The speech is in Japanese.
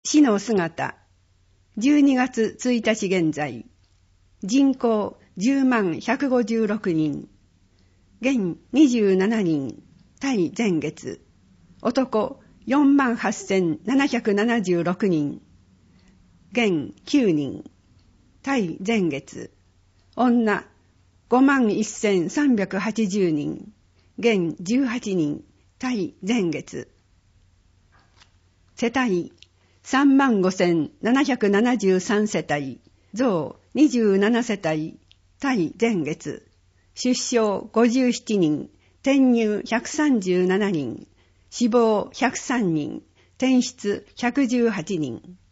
死の姿。12月1日現在。人口10万156人。現27人。対前月。男4万8776人。現9人。対前月。女5万1380人。現18人。対前月。世帯35,773世帯。増27世帯。対前月。出生57人。転入137人。死亡103人。転出118人。